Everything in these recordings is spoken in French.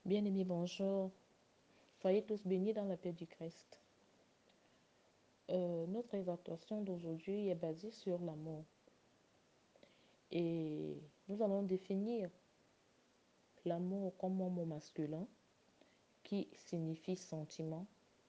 Bien-aimés, bonjour. Soyez tous bénis dans la paix du Christ. Notre exhortation d'aujourd'hui est basée sur l'amour. Et nous allons définir l'amour comme un mot masculin qui signifie sentiment,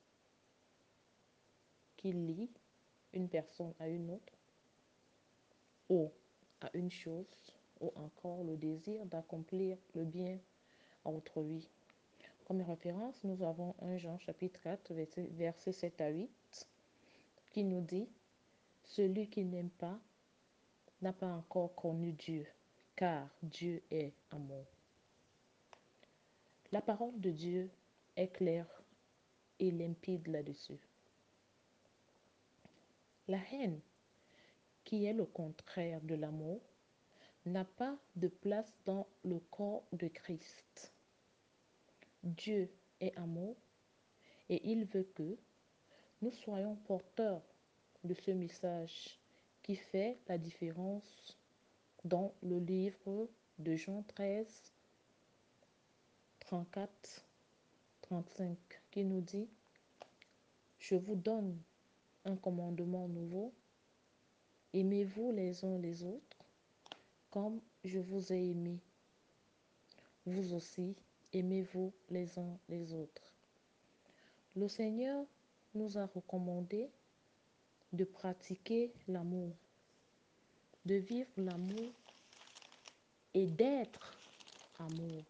qui lie une personne à une autre ou à une chose, ou encore le désir d'accomplir le bien à autrui. Comme référence, nous avons 1 Jean chapitre 4, versets 7 à 8, qui nous dit: Celui qui n'aime pas n'a pas encore connu Dieu, car Dieu est amour. La parole de Dieu est claire et limpide là-dessus. La haine, qui est le contraire de l'amour, n'a pas de place dans le corps de Christ. Dieu est amour et il veut que nous soyons porteurs de ce message qui fait la différence dans le livre de Jean 13, 34, 35, qui nous dit: Je vous donne un commandement nouveau, aimez-vous les uns les autres comme je vous ai aimé. Vous aussi, aimez-vous les uns les autres. Le Seigneur nous a recommandé de pratiquer l'amour, de vivre l'amour et d'être amour.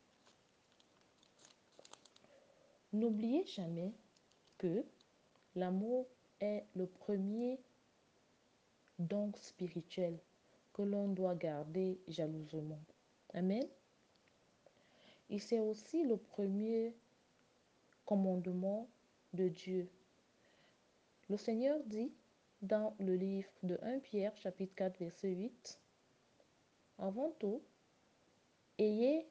N'oubliez jamais que l'amour est le premier don spirituel que l'on doit garder jalousement. Amen. Et c'est aussi le premier commandement de Dieu. Le Seigneur dit dans le livre de 1 Pierre, chapitre 4, verset 8, avant tout, ayez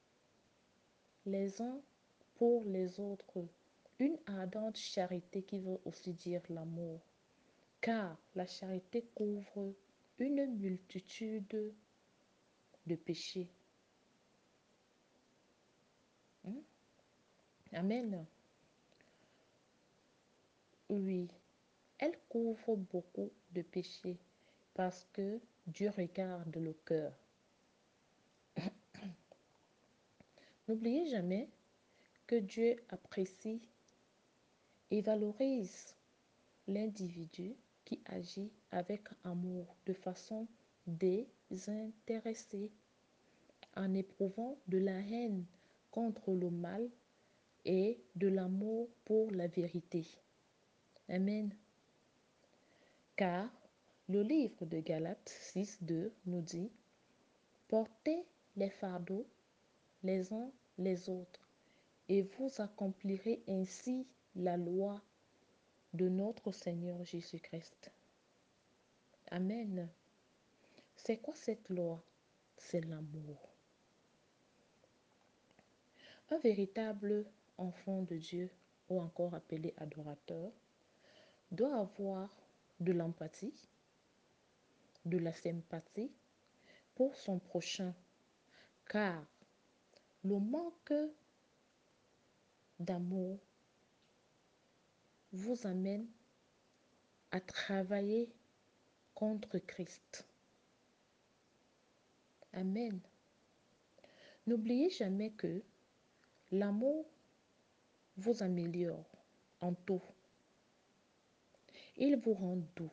les uns pour les autres une ardente charité qui veut aussi dire l'amour, car la charité couvre une multitude de péchés. Amen. Oui, elle couvre beaucoup de péchés parce que Dieu regarde le cœur. N'oubliez jamais que Dieu apprécie et valorise l'individu qui agit avec amour de façon désintéressée, en éprouvant de la haine contre le mal et de l'amour pour la vérité. Amen. Car le livre de Galates 6:2 nous dit: Portez les fardeaux les uns les autres, et vous accomplirez ainsi la loi de notre Seigneur Jésus-Christ. Amen. C'est quoi cette loi? C'est l'amour. Un véritable enfant de Dieu, ou encore appelé adorateur, doit avoir de l'empathie, de la sympathie pour son prochain, car le manque d'amour vous amène à travailler contre Christ. Amen. N'oubliez jamais que l'amour vous améliore en tout. Il vous rend doux,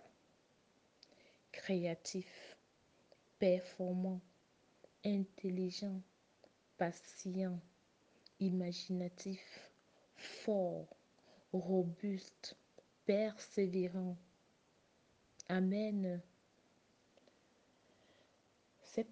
créatif, performant, intelligent, patient, imaginatif, fort, robuste, persévérant. Amen. C'est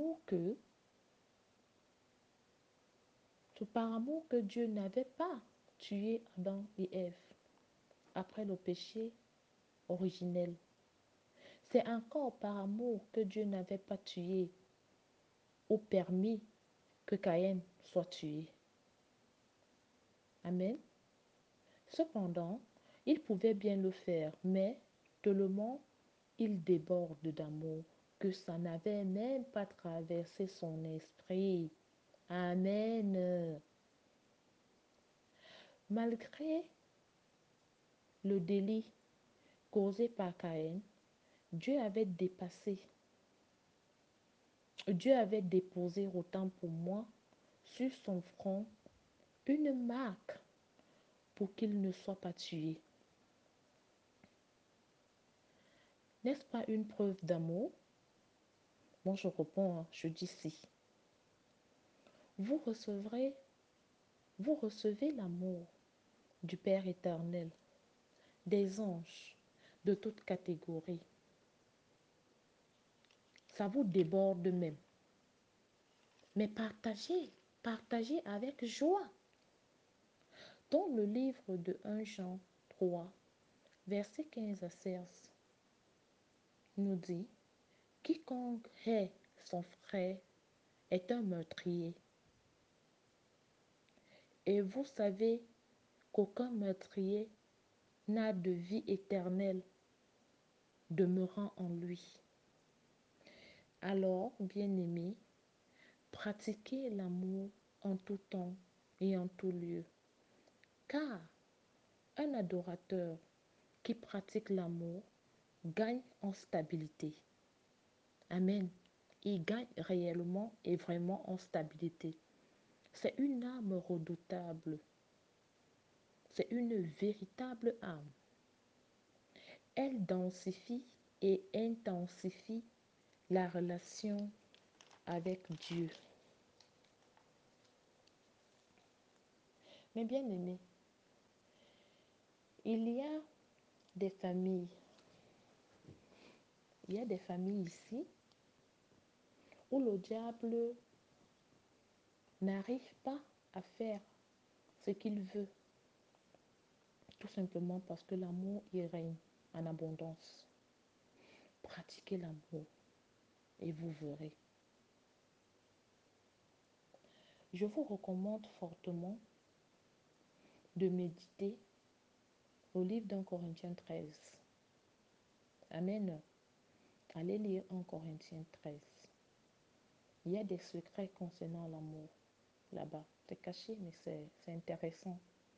par amour que Dieu n'avait pas tué Adam et Ève après le péché originel. C'est encore par amour que Dieu n'avait pas tué ou permis que Caïn soit tué. Amen. Cependant, il pouvait bien le faire, mais tellement il déborde d'amour que ça n'avait même pas traversé son esprit. Amen. Malgré le délit causé par Caïn, Dieu avait dépassé, Dieu avait déposé autant pour moi sur son front une marque pour qu'il ne soit pas tué. N'est-ce pas une preuve d'amour? Bon, je réponds, hein, je dis si. Vous recevrez, vous recevez l'amour du Père éternel, des anges de toute catégorie. Ça vous déborde même. Mais partagez avec joie. Dans le livre de 1 Jean 3, verset 15 à 16, nous dit, quiconque hait son frère est un meurtrier. Et vous savez qu'aucun meurtrier n'a de vie éternelle demeurant en lui. Alors, bien-aimés, pratiquez l'amour en tout temps et en tout lieu. Car un adorateur qui pratique l'amour gagne en stabilité. Amen. Il gagne réellement et vraiment en stabilité. C'est une âme redoutable. C'est une véritable âme. Elle densifie et intensifie la relation avec Dieu. Mais bien aimé, il y a des familles, il y a des familles ici où le diable n'arrive pas à faire ce qu'il veut, tout simplement parce que l'amour y règne en abondance. Pratiquez l'amour et vous verrez. Je vous recommande fortement de méditer au livre d'un Corinthiens 13. Amen. Allez lire 1 Corinthiens 13. Il y a des secrets concernant l'amour là-bas. C'est caché, mais c'est intéressant.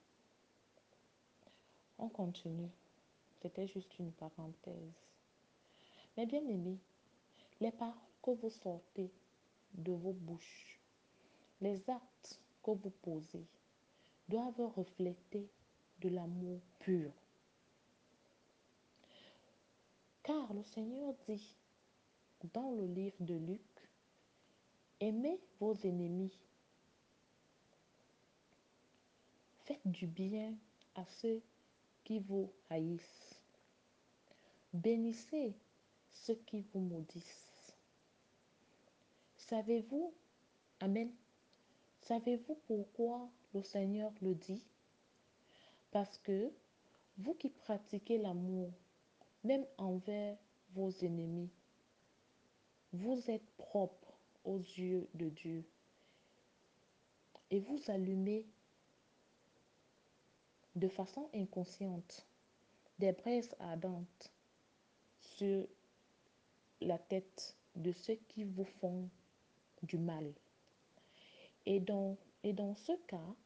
On continue. C'était juste une parenthèse. Mais bien aimé, les paroles que vous sortez de vos bouches, les actes que vous posez doivent refléter de l'amour pur. Car le Seigneur dit dans le livre de Luc, aimez vos ennemis, faites du bien à ceux qui vous haïssent, bénissez ceux qui vous maudissent. Savez-vous, Amen, savez-vous pourquoi le Seigneur le dit? Parce que vous qui pratiquez l'amour, même envers vos ennemis, vous êtes propre aux yeux de Dieu et vous allumez de façon inconsciente des braises ardentes sur la tête de ceux qui vous font du mal. Et dans ce cas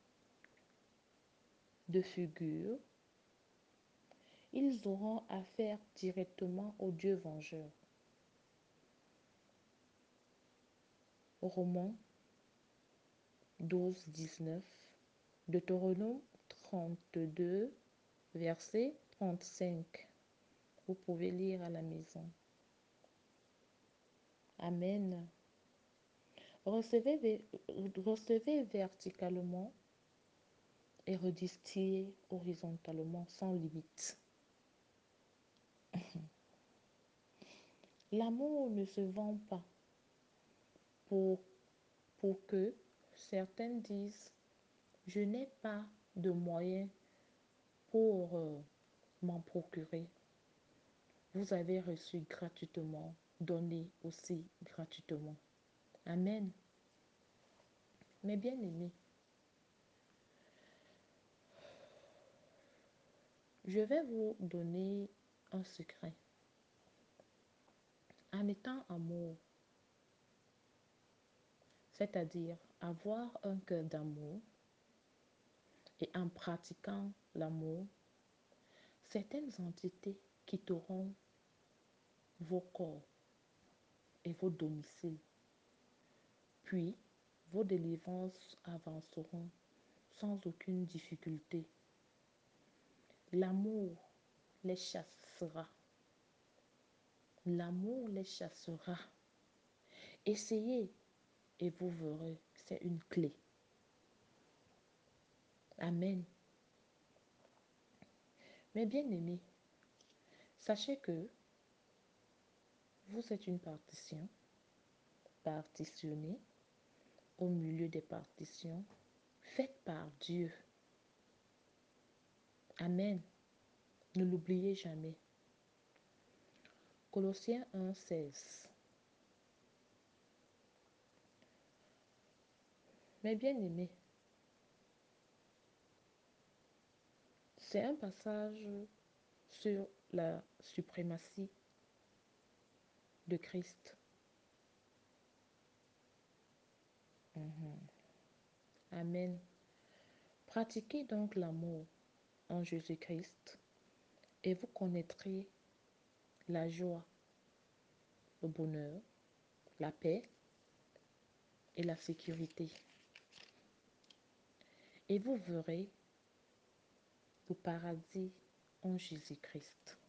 de figure, ils auront affaire directement au Dieu vengeur. Romains 12, 19, Deutéronome 32, verset 35. Vous pouvez lire à la maison. Amen. Recevez verticalement et redistillez horizontalement sans limite. L'amour ne se vend pas pour, pour que certains disent, je n'ai pas de moyens pour m'en procurer. Vous avez reçu gratuitement, donné aussi gratuitement. Amen. Mais bien aimé, je vais vous donner un secret. En étant amour, c'est-à-dire avoir un cœur d'amour, et en pratiquant l'amour, certaines entités quitteront vos corps et vos domiciles, puis vos délivrances avanceront sans aucune difficulté. L'amour les chassera. L'amour les chassera. Essayez et vous verrez, c'est une clé. Amen. Mes bien-aimés, sachez que vous êtes une partition, partitionnée au milieu des partitions, faite par Dieu. Amen. Ne l'oubliez jamais. Colossiens 1,16. Mes bien-aimés, c'est un passage sur la suprématie de Christ. Amen. Pratiquez donc l'amour en Jésus-Christ et vous connaîtrez la joie, le bonheur, la paix et la sécurité. Et vous verrez le paradis en Jésus-Christ.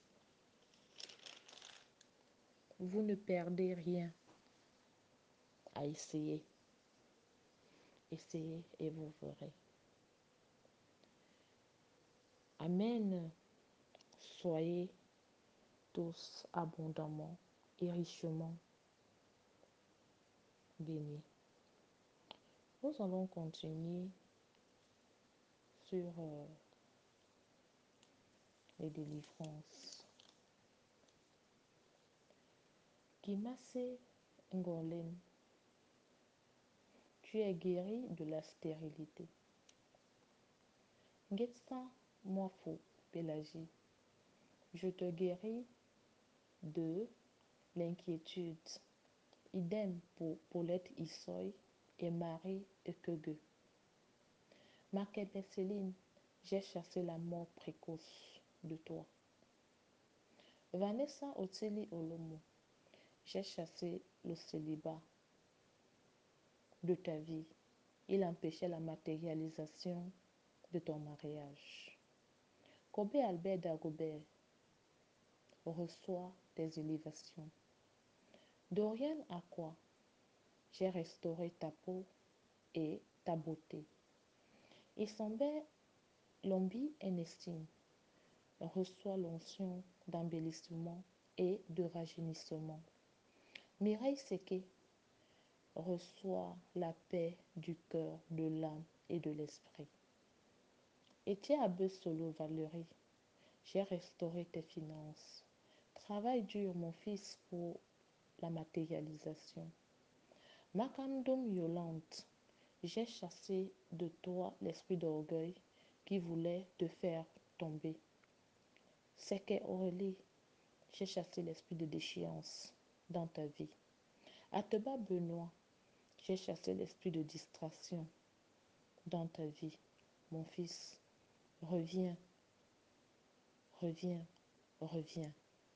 Vous ne perdez rien à essayer. Essayez et vous verrez. Amen. Soyez tous abondamment et richement bénis. Nous allons continuer sur les délivrances. Kimase Ngolen, tu es guéri de la stérilité. Getsan Moifo Pélagie, je te guéris de l'inquiétude. Idem pour Paulette Issoy et Marie Ekege. Makebe Céline, j'ai chassé la mort précoce de toi. Vanessa Otili Olomo, j'ai chassé le célibat de ta vie. Il empêchait la matérialisation de ton mariage. Kobe Albert Dagobert reçoit des élévations. Dorian Aqua, j'ai restauré ta peau et ta beauté. Isambé Lombi Ernestine reçoit l'onction d'embellissement et de rajeunissement. Mireille Seke reçoit la paix du cœur, de l'âme et de l'esprit. Etienne Abbé Solo Valérie, j'ai restauré tes finances. Travaille dur, mon fils, pour la matérialisation. Macandum Yolande, j'ai chassé de toi l'esprit d'orgueil qui voulait te faire tomber. Seke Aurélie, j'ai chassé l'esprit de déchéance dans ta vie. Ateba Benoît, j'ai chassé l'esprit de distraction dans ta vie. Mon fils, reviens, reviens, reviens.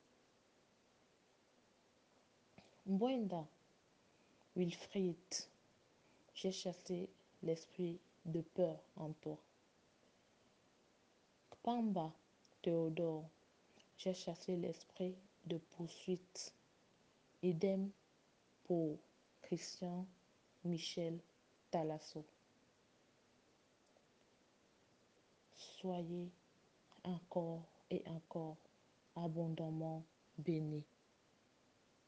Mwenda Wilfried, j'ai chassé l'esprit de peur en toi. Kpamba Théodore, j'ai chassé l'esprit de poursuite. Idem pour Christian Michel Talasso. Soyez encore et encore abondamment bénis.